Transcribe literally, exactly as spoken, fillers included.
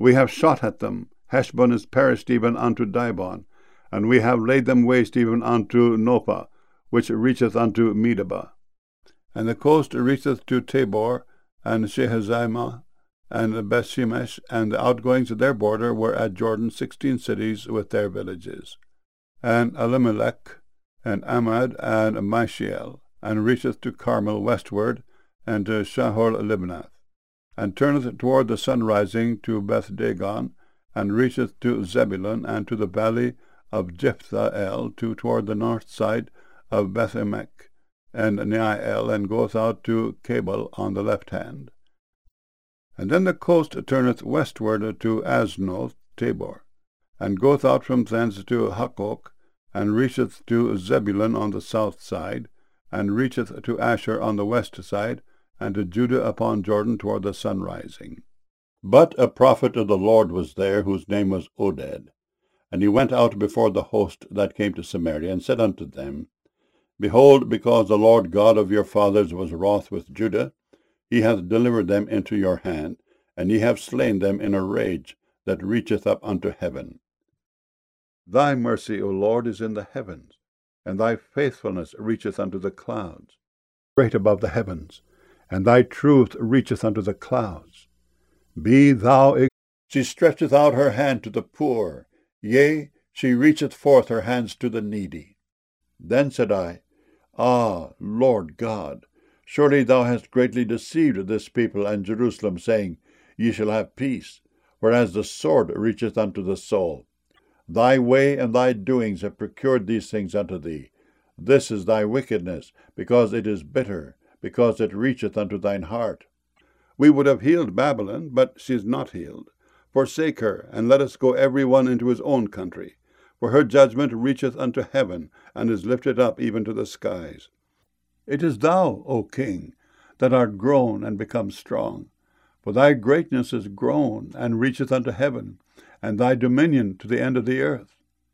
We have shot at them. Heshbon is perished even unto Dibon, and we have laid them waste even unto Nopah, which reacheth unto Medeba. And the coast reacheth to Tabor, and Shehazimah, and Bethshemesh, and the outgoings of their border were at Jordan sixteen cities with their villages. And Elimelech, and Amad, and Mishael, and reacheth to Carmel westward, and to Shahor-Libnath, and turneth toward the sunrising to Beth-Dagon, and reacheth to Zebulun, and to the valley of Jephthahel, to toward the north side of Beth-Emek, and Neiel, and goeth out to Cabal on the left hand. And then the coast turneth westward to Aznoth Tabor, and goeth out from thence to Hukkok, and reacheth to Zebulun on the south side, and reacheth to Asher on the west side, and to Judah upon Jordan toward the sunrising. But a prophet of the Lord was there, whose name was Oded. And he went out before the host that came to Samaria, and said unto them, Behold, because the Lord God of your fathers was wroth with Judah, he hath delivered them into your hand, and ye have slain them in a rage that reacheth up unto heaven. Thy mercy, O Lord, is in the heavens, and thy faithfulness reacheth unto the clouds. Great above the heavens, and thy truth reacheth unto the clouds. Be thou ex- She stretcheth out her hand to the poor, yea, she reacheth forth her hands to the needy. Then said I, Ah, Lord God, surely thou hast greatly deceived this people and Jerusalem, saying, Ye shall have peace, whereas the sword reacheth unto the soul. Thy way and thy doings have procured these things unto thee. This is thy wickedness, because it is bitter, because it reacheth unto thine heart. We would have healed Babylon, but she is not healed. Forsake her, and let us go every one into his own country. For her judgment reacheth unto heaven, and is lifted up even to the skies. It is thou, O King, that art grown and become strong. For thy greatness is grown, and reacheth unto heaven, and thy dominion to the end of the earth.